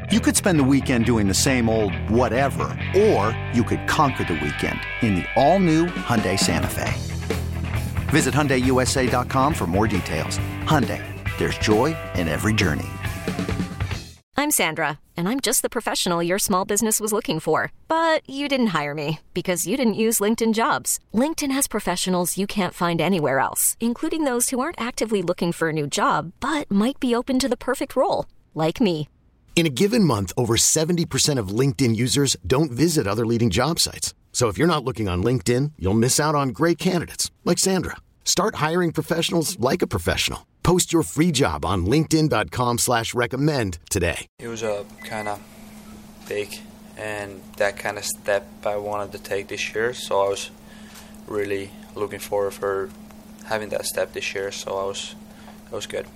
You could spend the weekend doing the same old whatever, or you could conquer the weekend in the all-new Hyundai Santa Fe. Visit HyundaiUSA.com for more details. Hyundai, there's joy in every journey. I'm Sandra, and I'm just the professional your small business was looking for. But you didn't hire me because you didn't use LinkedIn Jobs. LinkedIn has professionals you can't find anywhere else, including those who aren't actively looking for a new job, but might be open to the perfect role, like me. In a given month, over 70% of LinkedIn users don't visit other leading job sites. So if you're not looking on LinkedIn, you'll miss out on great candidates like Sandra. Start hiring professionals like a professional. Post your free job on linkedin.com/recommend today. It was a kind of big and that kind of step I wanted to take this year. So I was really looking forward for having that step this year. So it was good.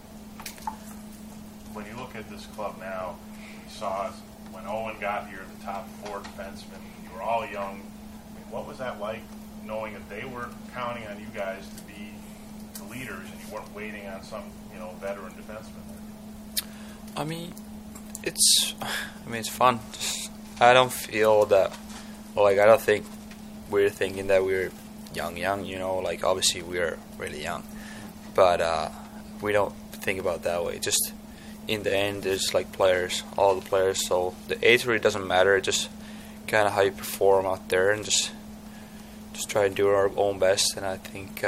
When you look at this club now, you saw when Owen got here, the top 4 defensemen, you were all young. I mean, what was that like, knowing that they were counting on you guys to be the leaders and you weren't waiting on some, veteran defenseman there? I mean, it's fun. I don't feel that, I don't think we're thinking that we're young, obviously we're really young. But we don't think about it that way. Just in the end, there's players, all the players. So the age really doesn't matter. It's just kind of how you perform out there, and just try and do our own best. And I think,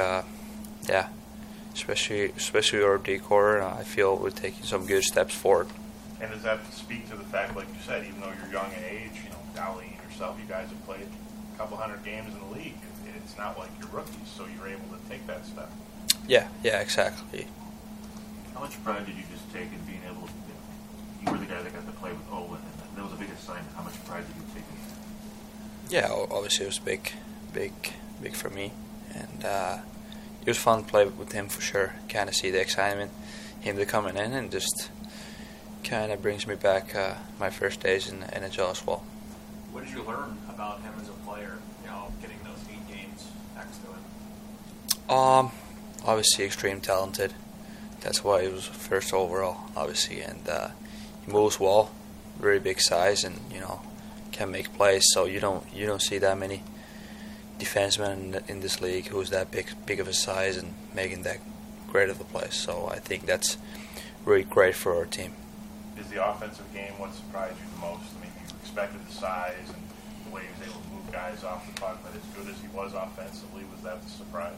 especially our decor, I feel we're taking some good steps forward. And does that speak to the fact, like you said, even though you're young in age, Dolly and yourself, you guys have played a couple hundred games in the league. It's not like you're rookies, so you're able to take that step. Yeah, exactly. How much pride did you just take in being able to, you were the guy that got to play with Owen, and that was the biggest sign. How much pride did you take in that? Yeah, obviously it was big for me, and it was fun to play with him for sure. Kind of see the excitement, him to coming in, and just kind of brings me back my first days in the NHL as well. What did you learn about him as a player, getting those 8 games next to him? Obviously extreme talented. That's why he was first overall, obviously, and he moves well, very big size, and can make plays. So you don't see that many defensemen in this league who's that big of a size and making that great of a play. So I think that's really great for our team. Is the offensive game what surprised you the most? I mean, you expected the size and the way he was able to move guys off the puck, but as good as he was offensively, was that the surprise?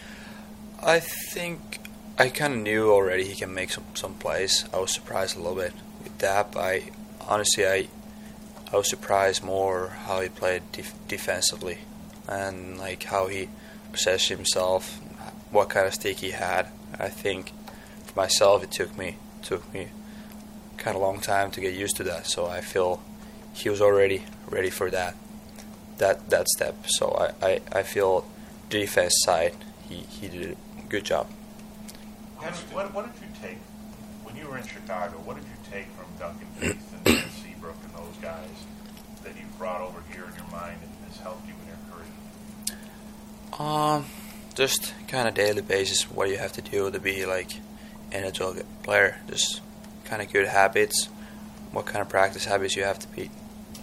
I think I kind of knew already he can make some plays. I was surprised a little bit with that, but I was surprised more how he played defensively and how he possessed himself, what kind of stick he had. I think for myself it took me kind of long time to get used to that. So I feel he was already ready for that step. So I feel the defense side he did a good job. What did you take when you were in Chicago? What did you take from Duncan Keith and Dan Seabrook and those guys that you brought over here in your mind and has helped you in your career? Just kind of daily basis, what you have to do to be NHL player. Just kind of good habits, what kind of practice habits you have to be,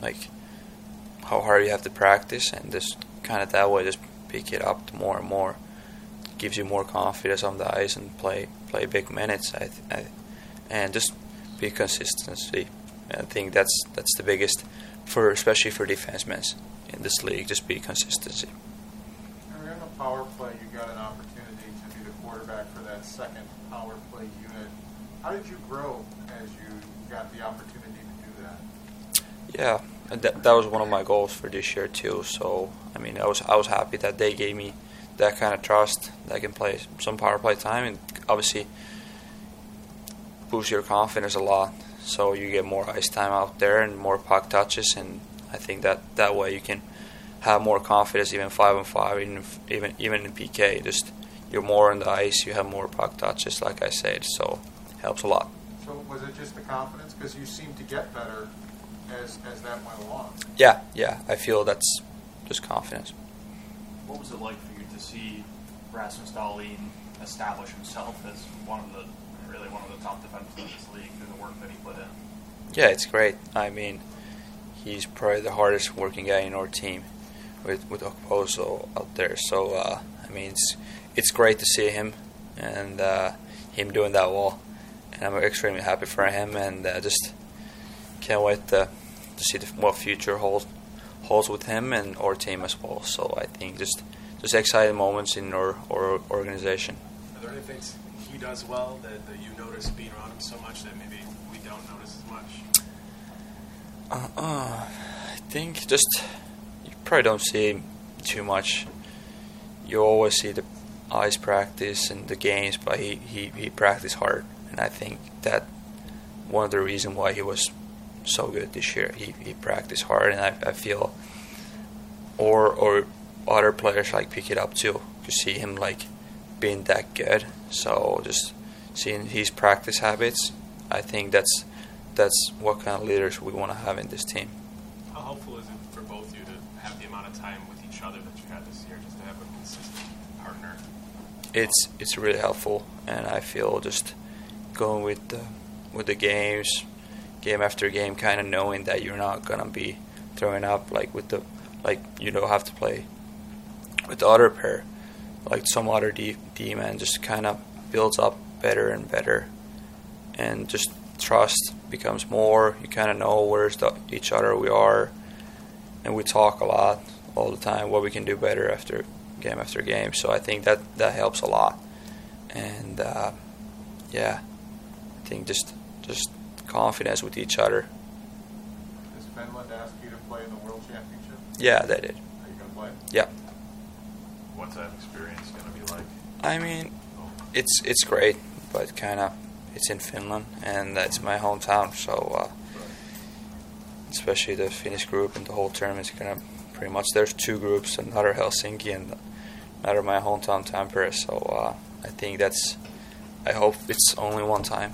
how hard you have to practice, and just kind of that way, just pick it up more and more. Gives you more confidence on the ice and play big minutes. And just be consistency. I think that's the biggest especially for defensemen in this league. Just be consistency. In the power play, you got an opportunity to be the quarterback for that second power play unit. How did you grow as you got the opportunity to do that? Yeah, that was one of my goals for this year too. So I was happy that they gave me that kind of trust that I can play some power play time, and obviously boosts your confidence a lot. So you get more ice time out there and more puck touches, and I think that way you can have more confidence, even 5-on-5, even in PK. Just you're more on the ice, you have more puck touches, like I said. So it helps a lot. So was it just the confidence? Because you seemed to get better as that went along. Yeah. I feel that's just confidence. What was it like for you to see Rasmus Dahlin establish himself as one of the top defensemen in this league through the work that he put in? Yeah, it's great. I mean, he's probably the hardest working guy in our team with Okposo out there. So, I mean, it's great to see him and him doing that well. And I'm extremely happy for him, and just can't wait to see what future holds with him and our team as well. So I think just exciting moments in our organization. Are there any things he does well that you notice being around him so much that maybe we don't notice as much? I think just you probably don't see too much. You always see the ice practice and the games, but he practiced hard, and I think that one of the reasons why he was so good this year. He practiced hard, and I feel or other players like pick it up too to see him like being that good. So just seeing his practice habits, I think that's what kind of leaders we want to have in this team. How helpful is it for both of you to have the amount of time with each other that you had this year, just to have a consistent partner? It's really helpful, and I feel just going with the games, game after game, kind of knowing that you're not gonna be throwing up like you don't have to play with the other pair, like some other D man, just kind of builds up better and better, and just trust becomes more. You kind of know where's each other we are, and we talk a lot all the time what we can do better after game. So I think that helps a lot, and yeah, I think just confidence with each other. Does Finland ask you to play in the World Championship? Yeah, they did. Are you going to play? Yeah. What's that experience going to be like? I mean, it's great, but kind of it's in Finland, and it's my hometown, so especially the Finnish group and the whole tournament's going to pretty much, there's two groups, another Helsinki and another my hometown Tampere, so I think I hope it's only one time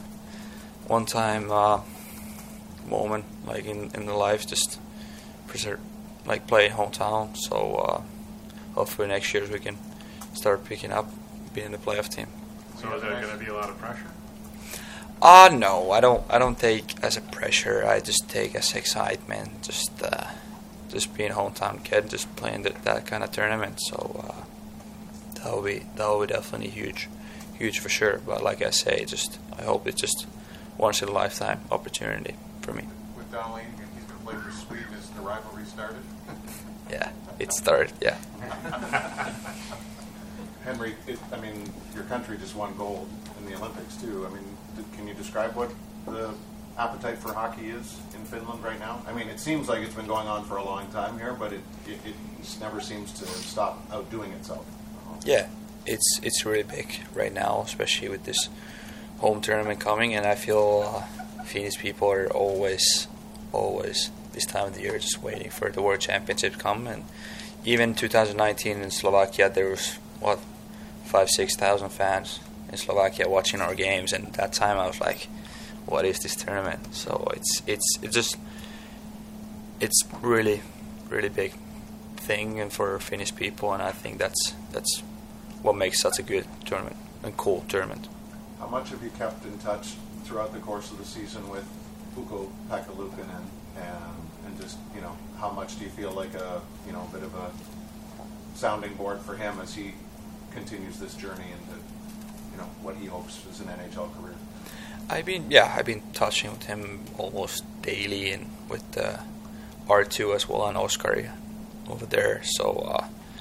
moment, like in the life, just like play hometown. So hopefully next year we can start picking up, being the playoff team. So is there going to be a lot of pressure? No, I don't take as a pressure. I just take as excitement. Just being a hometown kid, just playing that kind of tournament. So that will be definitely huge for sure. But like I say, I hope it's just once in a lifetime opportunity for me. With Dahlin, he's going to play for Sweden. Is the rivalry started? Yeah, it started. Yeah. Henry, your country just won gold in the Olympics too. Can you describe what the appetite for hockey is in Finland right now? It seems like it's been going on for a long time here, but it never seems to stop outdoing itself. Yeah, it's really big right now, especially with this home tournament coming, and I feel Finnish people are always this time of the year just waiting for the World Championship to come. And even 2019 in Slovakia, there was 5,000-6,000 fans in Slovakia watching our games, and that time I was like, what is this tournament? So it's really big thing and for Finnish people, and I think that's what makes such a good tournament and cool tournament. How much have you kept in touch throughout the course of the season with Ukko-Pekka Luukkonen, and just, how much do you feel like a bit of a sounding board for him as he continues this journey into what he hopes is an NHL career? I've been touching with him almost daily, and with R2 as well, and Oskar over there. So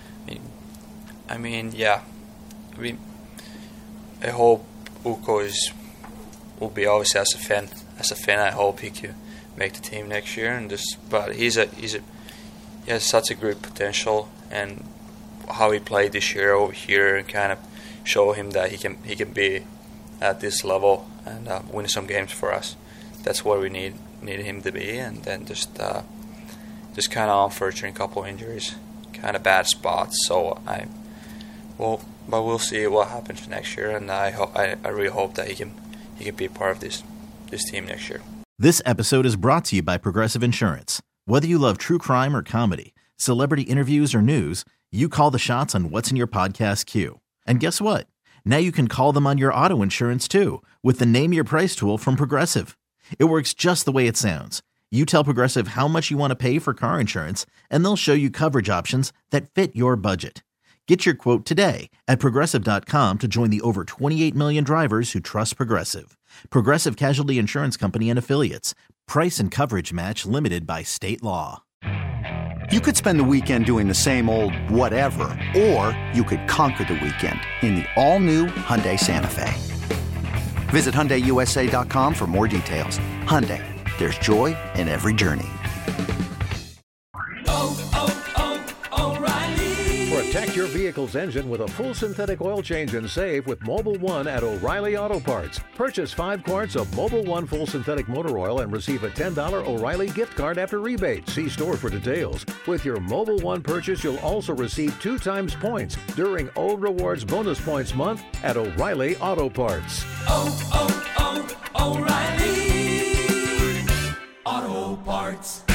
I hope Ukko will be obviously as a Finn. I hope he can make the team next year, but he has such a great potential, and how he played this year over here, and kind of show him that he can be at this level and win some games for us. That's what we need him to be, and then just kind of unfortunate couple of injuries, kind of bad spots. So but we'll see what happens next year, and I really hope that he can be part of this team next year. This episode is brought to you by Progressive Insurance. Whether you love true crime or comedy, celebrity interviews or news, you call the shots on what's in your podcast queue. And guess what? Now you can call them on your auto insurance too with the Name Your Price tool from Progressive. It works just the way it sounds. You tell Progressive how much you want to pay for car insurance, and they'll show you coverage options that fit your budget. Get your quote today at Progressive.com to join the over 28 million drivers who trust Progressive. Progressive Casualty Insurance Company and Affiliates. Price and coverage match limited by state law. You could spend the weekend doing the same old whatever, or you could conquer the weekend in the all-new Hyundai Santa Fe. Visit HyundaiUSA.com for more details. Hyundai, there's joy in every journey. O'Reilly. Protect your vehicle's engine with a full synthetic oil change and save with Mobil 1 at O'Reilly Auto Parts. Purchase 5 quarts of Mobil 1 full synthetic motor oil and receive a $10 O'Reilly gift card after rebate. See store for details. With your Mobil 1 purchase, you'll also receive 2 times points during O Rewards Bonus Points Month at O'Reilly Auto Parts. O'Reilly Auto Parts.